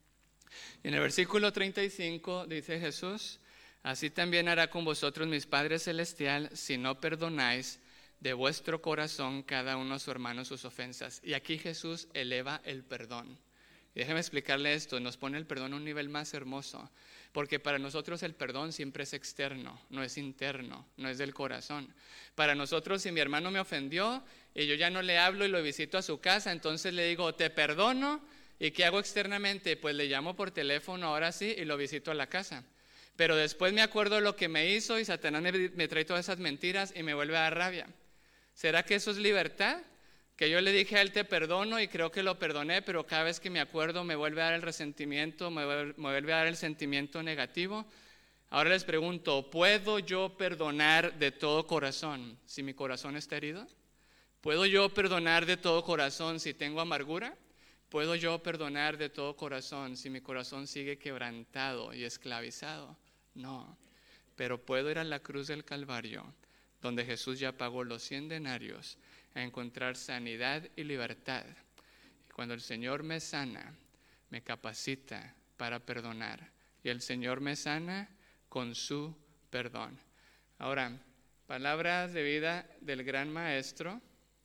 En el versículo treinta y cinco dice Jesús: así también hará con vosotros mi Padre Celestial si no perdonáis de vuestro corazón cada uno a su hermano sus ofensas. Y aquí Jesús eleva el perdón. Y déjeme explicarle esto, nos pone el perdón a un nivel más hermoso, porque para nosotros el perdón siempre es externo, no es interno, no es del corazón. Para nosotros, si mi hermano me ofendió y yo ya no le hablo y lo visito a su casa, entonces le digo, te perdono, ¿y qué hago externamente? Pues le llamo por teléfono ahora sí y lo visito a la casa. Pero después me acuerdo lo que me hizo y Satanás me, me trae todas esas mentiras y me vuelve a dar rabia. ¿Será que eso es libertad? Que yo le dije a él te perdono y creo que lo perdoné, pero cada vez que me acuerdo me vuelve a dar el resentimiento, me vuelve, me vuelve a dar el sentimiento negativo. Ahora les pregunto, ¿puedo yo perdonar de todo corazón si mi corazón está herido? ¿Puedo yo perdonar de todo corazón si tengo amargura? ¿Puedo yo perdonar de todo corazón si mi corazón sigue quebrantado y esclavizado? No, pero puedo ir a la cruz del Calvario, donde Jesús ya pagó los cien denarios, a encontrar sanidad y libertad. Y cuando el Señor me sana, me capacita para perdonar. Y el Señor me sana con su perdón. Ahora, Palabras de Vida del Gran Maestro,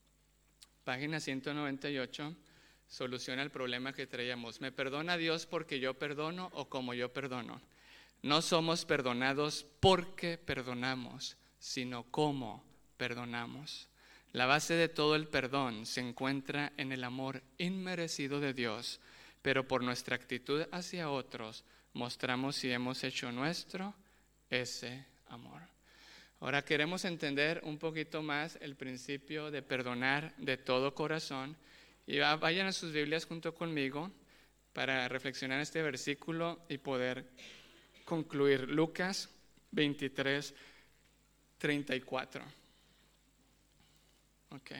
página ciento noventa y ocho, soluciona el problema que traíamos. ¿Me perdona Dios porque yo perdono o como yo perdono? No somos perdonados porque perdonamos, sino cómo perdonamos. La base de todo el perdón se encuentra en el amor inmerecido de Dios, pero por nuestra actitud hacia otros mostramos si hemos hecho nuestro ese amor. Ahora queremos entender un poquito más el principio de perdonar de todo corazón y vayan a sus Biblias junto conmigo para reflexionar este versículo y poder concluir. Lucas veintitrés, treinta y cuatro. Ok.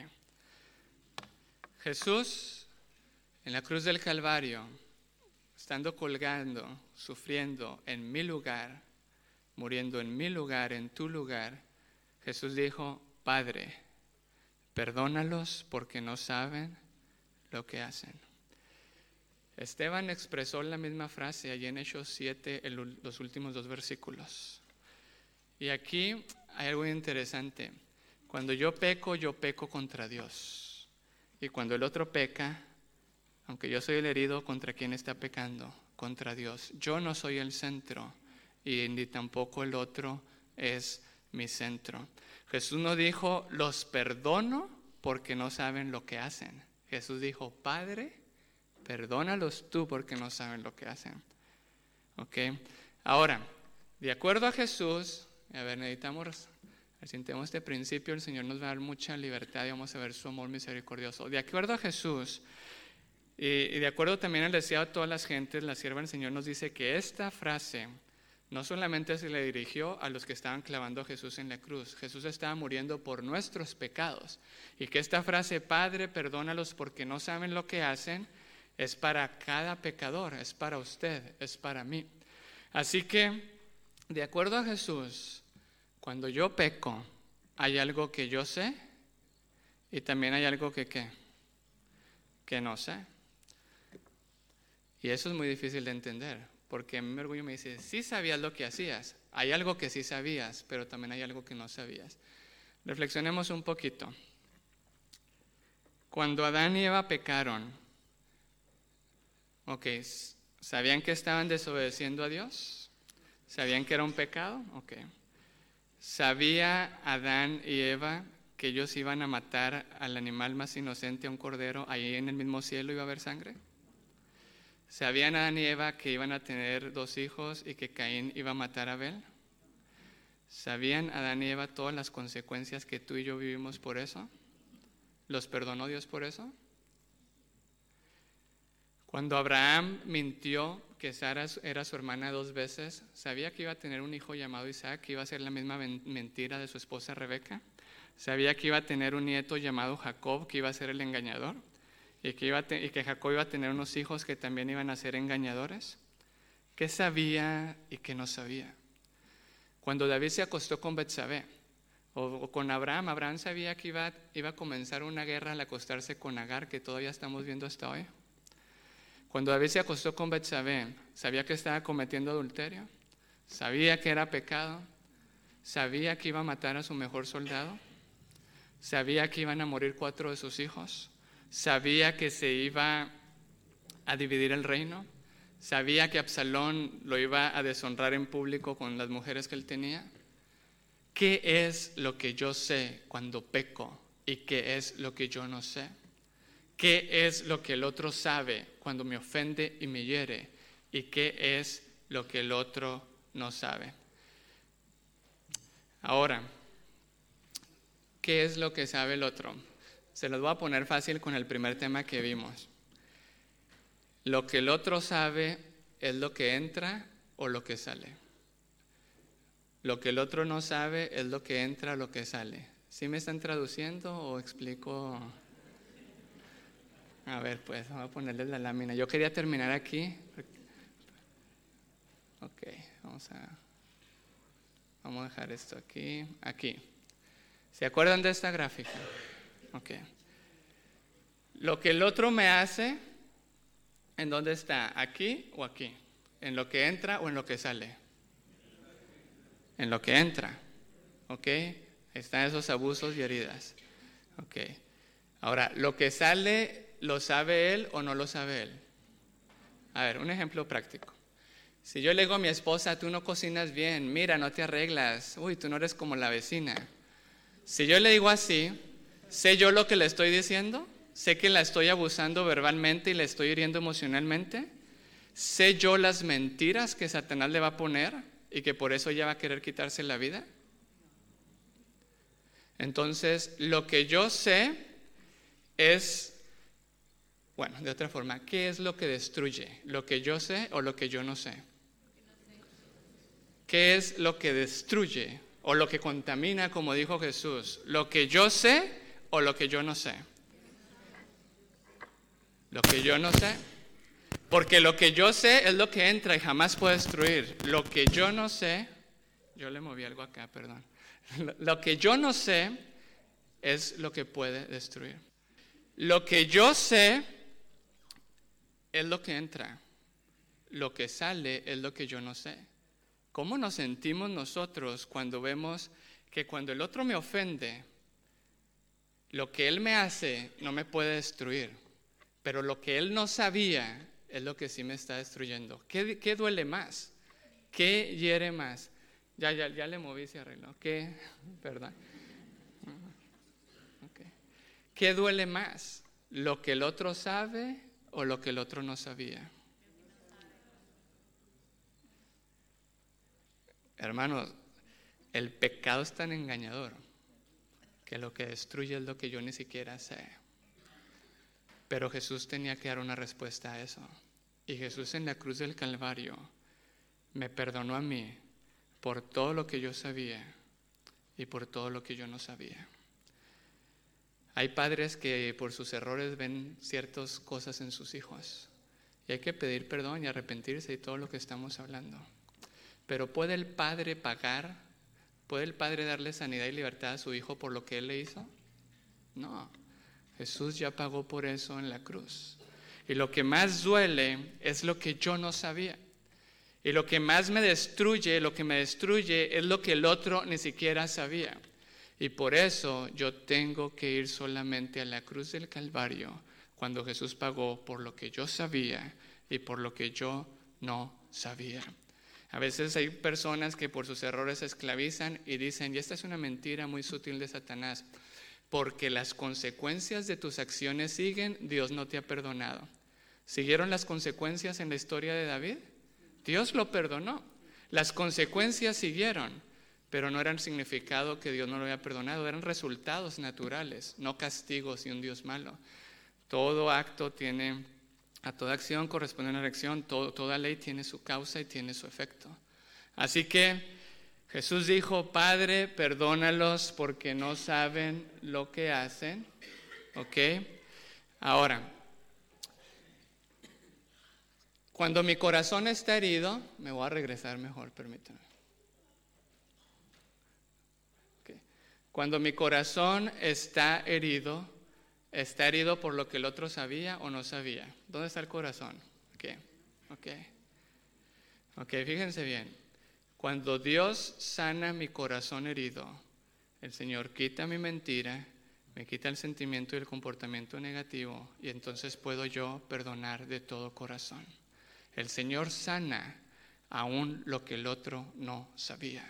Jesús en la cruz del Calvario, estando colgando, sufriendo en mi lugar, muriendo en mi lugar, en tu lugar, Jesús dijo, Padre, perdónalos porque no saben lo que hacen. Esteban expresó la misma frase allí en Hechos siete, el, los últimos dos versículos. Y aquí hay algo interesante. Cuando yo peco, yo peco contra Dios. Y cuando el otro peca, aunque yo soy el herido, ¿contra quién está pecando? Contra Dios. Yo no soy el centro y ni tampoco el otro es mi centro. Jesús no dijo, los perdono porque no saben lo que hacen. Jesús dijo, Padre, perdónalos tú porque no saben lo que hacen. Ok. Ahora, de acuerdo a Jesús, a ver, necesitamos, sintamos este principio, el Señor nos va a dar mucha libertad y vamos a ver su amor misericordioso. De acuerdo a Jesús, y, y de acuerdo también al deseo de todas las gentes, la sierva del Señor nos dice que esta frase no solamente se le dirigió a los que estaban clavando a Jesús en la cruz. Jesús estaba muriendo por nuestros pecados. Y que esta frase, Padre, perdónalos porque no saben lo que hacen, es para cada pecador, es para usted, es para mí. Así que, de acuerdo a Jesús, cuando yo peco, hay algo que yo sé y también hay algo que, ¿qué? que no sé. Y eso es muy difícil de entender, porque a mí mi orgullo me dice, sí sabías lo que hacías, hay algo que sí sabías, pero también hay algo que no sabías. Reflexionemos un poquito. Cuando Adán y Eva pecaron, ok, ¿sabían que estaban desobedeciendo a Dios? ¿Sabían que era un pecado? Ok. ¿Sabía Adán y Eva que ellos iban a matar al animal más inocente, a un cordero, ahí en el mismo cielo iba a haber sangre? ¿Sabían Adán y Eva que iban a tener dos hijos y que Caín iba a matar a Abel? ¿Sabían Adán y Eva todas las consecuencias que tú y yo vivimos por eso? ¿Los perdonó Dios por eso? Cuando Abraham mintió que Sara era su hermana dos veces, ¿sabía que iba a tener un hijo llamado Isaac, que iba a ser la misma mentira de su esposa Rebeca? ¿Sabía que iba a tener un nieto llamado Jacob, que iba a ser el engañador? ¿Y que, iba a te- y que Jacob iba a tener unos hijos que también iban a ser engañadores? ¿Qué sabía y qué no sabía? Cuando David se acostó con Betsabé, o, o con Abraham, Abraham sabía que iba, iba a comenzar una guerra al acostarse con Agar, que todavía estamos viendo hasta hoy. Cuando David se acostó con Betsabé, ¿sabía que estaba cometiendo adulterio? ¿Sabía que era pecado? ¿Sabía que iba a matar a su mejor soldado? ¿Sabía que iban a morir cuatro de sus hijos? ¿Sabía que se iba a dividir el reino? ¿Sabía que Absalón lo iba a deshonrar en público con las mujeres que él tenía? ¿Qué es lo que yo sé cuando peco y qué es lo que yo no sé? ¿Qué es lo que el otro sabe cuando me ofende y me hiere? ¿Y qué es lo que el otro no sabe? Ahora, ¿qué es lo que sabe el otro? Se los voy a poner fácil con el primer tema que vimos. Lo que el otro sabe es lo que entra o lo que sale. Lo que el otro no sabe es lo que entra o lo que sale. ¿Sí me están traduciendo o explico? A ver, pues, voy a ponerles la lámina. Yo quería terminar aquí. Ok, vamos a, vamos a dejar esto aquí. Aquí. ¿Se acuerdan de esta gráfica? Ok. Lo que el otro me hace, ¿en dónde está? ¿Aquí o aquí? ¿En lo que entra o en lo que sale? En lo que entra. ¿Ok? Están esos abusos y heridas. Ok. Ahora, ¿lo que sale lo sabe él o no lo sabe él? A ver, un ejemplo práctico. Si yo le digo a mi esposa, tú no cocinas bien, mira, no te arreglas, uy, tú no eres como la vecina. Si yo le digo así, ¿sé yo lo que le estoy diciendo? ¿Sé que la estoy abusando verbalmente y la estoy hiriendo emocionalmente? ¿Sé yo las mentiras que Satanás le va a poner y que por eso ella va a querer quitarse la vida? Entonces, lo que yo sé es, bueno, de otra forma, ¿qué es lo que destruye? ¿Lo que yo sé o lo que yo no sé? ¿Qué es lo que destruye o lo que contamina, como dijo Jesús? ¿Lo que yo sé o lo que yo no sé? Lo que yo no sé. Porque lo que yo sé es lo que entra y jamás puede destruir. Lo que yo no sé, yo le moví algo acá, perdón. Lo que yo no sé es lo que puede destruir. Lo que yo sé es lo que entra. Lo que sale es lo que yo no sé. ¿Cómo nos sentimos nosotros cuando vemos que cuando el otro me ofende, lo que él me hace no me puede destruir, pero lo que él no sabía es lo que sí me está destruyendo? ¿Qué, qué duele más? ¿Qué hiere más? Ya, ya, ya le moví, se arregló. ¿Qué? Perdón. Okay. ¿Qué duele más? ¿Lo que el otro sabe o lo que el otro no sabía? Hermanos, el pecado es tan engañador que lo que destruye es lo que yo ni siquiera sé. Pero Jesús tenía que dar una respuesta a eso. Y Jesús en la cruz del Calvario me perdonó a mí por todo lo que yo sabía y por todo lo que yo no sabía. Hay padres que por sus errores ven ciertas cosas en sus hijos. Y hay que pedir perdón y arrepentirse de todo lo que estamos hablando. Pero ¿puede el padre pagar? ¿Puede el padre darle sanidad y libertad a su hijo por lo que él le hizo? No. Jesús ya pagó por eso en la cruz. Y lo que más duele es lo que yo no sabía. Y lo que más me destruye, lo que me destruye es lo que el otro ni siquiera sabía. Y por eso yo tengo que ir solamente a la cruz del Calvario cuando Jesús pagó por lo que yo sabía y por lo que yo no sabía. A veces hay personas que por sus errores se esclavizan y dicen, y esta es una mentira muy sutil de Satanás, porque las consecuencias de tus acciones siguen, Dios no te ha perdonado. ¿Siguieron las consecuencias en la historia de David? Dios lo perdonó. Las consecuencias siguieron, pero no eran significado que Dios no lo había perdonado, eran resultados naturales, no castigos y un Dios malo. Todo acto tiene, a toda acción corresponde una reacción, todo, toda ley tiene su causa y tiene su efecto. Así que Jesús dijo, Padre, perdónalos porque no saben lo que hacen. ¿Ok? Ahora, cuando mi corazón está herido, me voy a regresar mejor, permítanme. Okay. Cuando mi corazón está herido, ¿está herido por lo que el otro sabía o no sabía? ¿Dónde está el corazón? Okay. Okay. Ok, fíjense bien. Cuando Dios sana mi corazón herido, el Señor quita mi mentira, me quita el sentimiento y el comportamiento negativo, y entonces puedo yo perdonar de todo corazón. El Señor sana aún lo que el otro no sabía.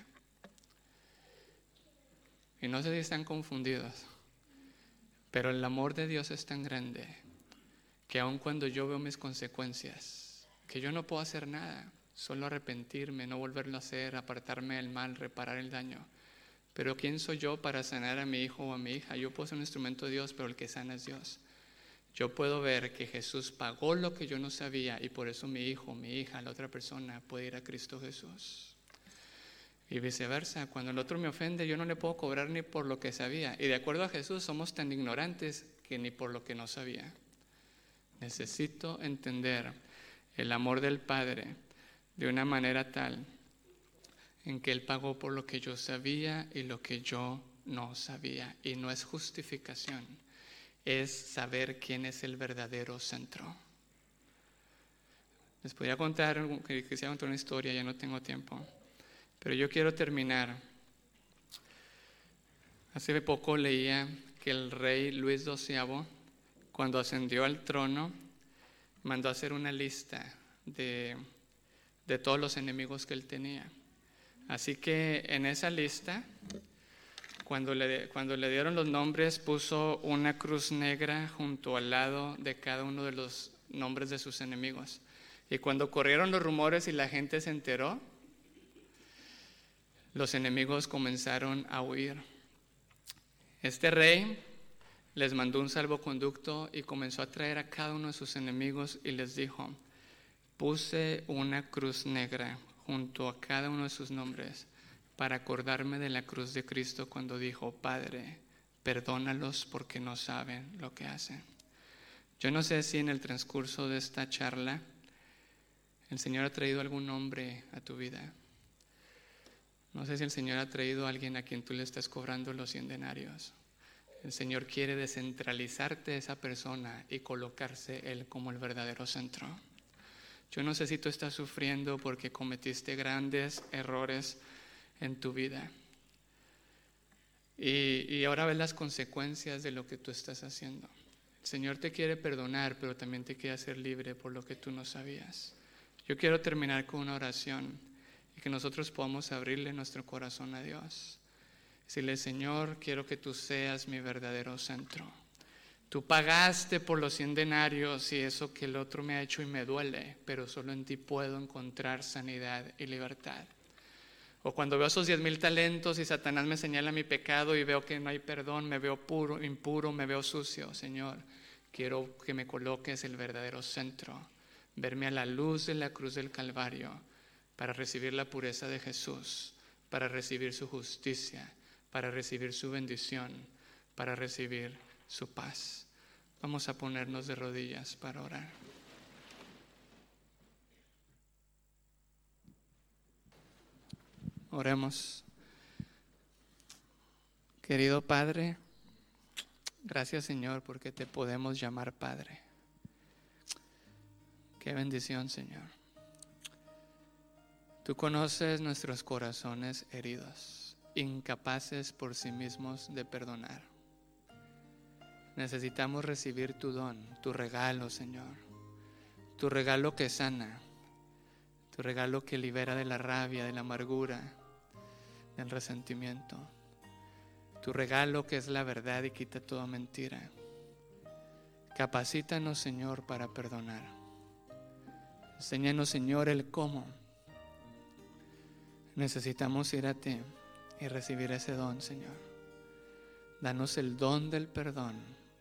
Y no sé si están confundidos, pero el amor de Dios es tan grande que aun cuando yo veo mis consecuencias, que yo no puedo hacer nada, solo arrepentirme, no volverlo a hacer, apartarme del mal, reparar el daño. Pero ¿quién soy yo para sanar a mi hijo o a mi hija? Yo puedo ser un instrumento de Dios, pero el que sana es Dios. Yo puedo ver que Jesús pagó lo que yo no sabía y por eso mi hijo, mi hija, la otra persona puede ir a Cristo Jesús. Y viceversa, cuando el otro me ofende, yo no le puedo cobrar ni por lo que sabía. Y de acuerdo a Jesús, somos tan ignorantes que ni por lo que no sabía. Necesito entender el amor del Padre de una manera tal en que Él pagó por lo que yo sabía y lo que yo no sabía. Y no es justificación, es saber quién es el verdadero centro. Les podría contar, quisiera contar una historia, ya no tengo tiempo. Pero yo quiero terminar. Hace poco leía que el rey Luis doceavo, cuando ascendió al trono, mandó a hacer una lista de, de todos los enemigos que él tenía. Así que en esa lista, cuando le, cuando le dieron los nombres, puso una cruz negra junto al lado de cada uno de los nombres de sus enemigos. Y cuando corrieron los rumores y la gente se enteró, los enemigos comenzaron a huir. Este rey les mandó un salvoconducto y comenzó a traer a cada uno de sus enemigos y les dijo, puse una cruz negra junto a cada uno de sus nombres para acordarme de la cruz de Cristo cuando dijo, Padre, perdónalos porque no saben lo que hacen. Yo no sé si en el transcurso de esta charla el Señor ha traído algún nombre a tu vida. No sé si el Señor ha traído a alguien a quien tú le estás cobrando los cien denarios. El Señor quiere descentralizarte de esa persona y colocarse Él como el verdadero centro. Yo no sé si tú estás sufriendo porque cometiste grandes errores en tu vida. Y, y ahora ves las consecuencias de lo que tú estás haciendo. El Señor te quiere perdonar, pero también te quiere hacer libre por lo que tú no sabías. Yo quiero terminar con una oración y que nosotros podamos abrirle nuestro corazón a Dios. Decirle, Señor, quiero que tú seas mi verdadero centro. Tú pagaste por los cien denarios y eso que el otro me ha hecho y me duele, pero solo en ti puedo encontrar sanidad y libertad. O cuando veo esos diez mil talentos y Satanás me señala mi pecado y veo que no hay perdón, me veo puro, impuro, me veo sucio. Señor, quiero que me coloques el verdadero centro, verme a la luz de la cruz del Calvario para recibir la pureza de Jesús, para recibir su justicia, para recibir su bendición, para recibir su paz. Vamos a ponernos de rodillas para orar. Oremos. Querido Padre, gracias Señor porque te podemos llamar Padre. Qué bendición, Señor. Tú conoces nuestros corazones heridos, incapaces por sí mismos de perdonar. Necesitamos recibir tu don, tu regalo, Señor. Tu regalo que sana, tu regalo que libera de la rabia, de la amargura, del resentimiento. Tu regalo que es la verdad y quita toda mentira. Capacítanos, Señor, para perdonar. Enséñanos, Señor, el cómo. Necesitamos ir a ti y recibir ese don, Señor. Danos el don del perdón.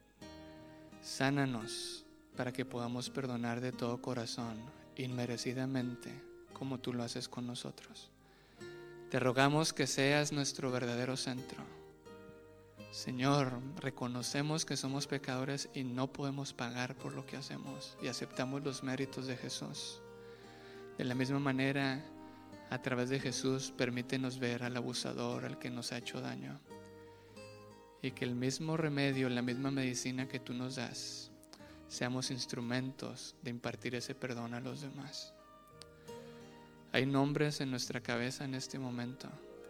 Sánanos para que podamos perdonar de todo corazón, inmerecidamente, como tú lo haces con nosotros. Te rogamos que seas nuestro verdadero centro. Señor, reconocemos que somos pecadores y no podemos pagar por lo que hacemos y aceptamos los méritos de Jesús. De la misma manera, a través de Jesús, permítenos ver al abusador, al que nos ha hecho daño, y que el mismo remedio, la misma medicina que tú nos das, seamos instrumentos de impartir ese perdón a los demás. Hay nombres en nuestra cabeza en este momento.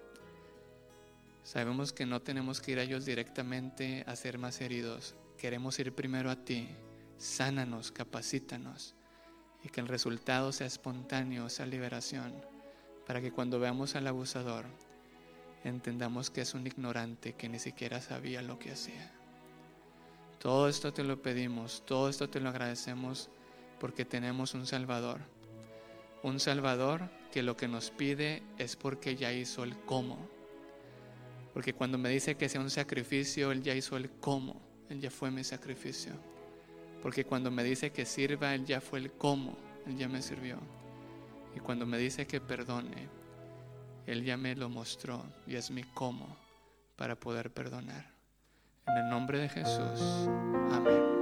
Sabemos que no tenemos que ir a ellos directamente a ser más heridos. Queremos ir primero a ti. Sánanos, capacítanos, y que el resultado sea espontáneo, sea liberación, para que cuando veamos al abusador entendamos que es un ignorante que ni siquiera sabía lo que hacía. Todo esto te lo pedimos, todo esto te lo agradecemos, porque tenemos un Salvador. Un Salvador que lo que nos pide es porque ya hizo el cómo. Porque cuando me dice que sea un sacrificio, Él ya hizo el cómo. Él ya fue mi sacrificio. Porque cuando me dice que sirva, Él ya fue el cómo. Él ya me sirvió. Y cuando me dice que perdone, Él ya me lo mostró y es mi cómo para poder perdonar. En el nombre de Jesús. Amén.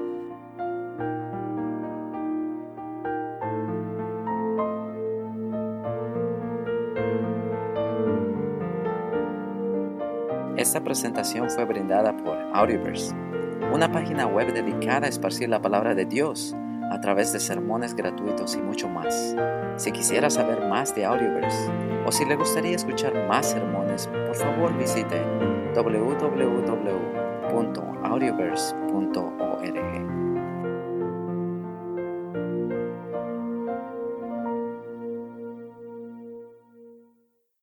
Esta presentación fue brindada por Audioverse, una página web dedicada a esparcir la palabra de Dios a través de sermones gratuitos y mucho más. Si quisiera saber más de Audioverse o si le gustaría escuchar más sermones, por favor visite doble u doble u doble u punto audioverse punto org.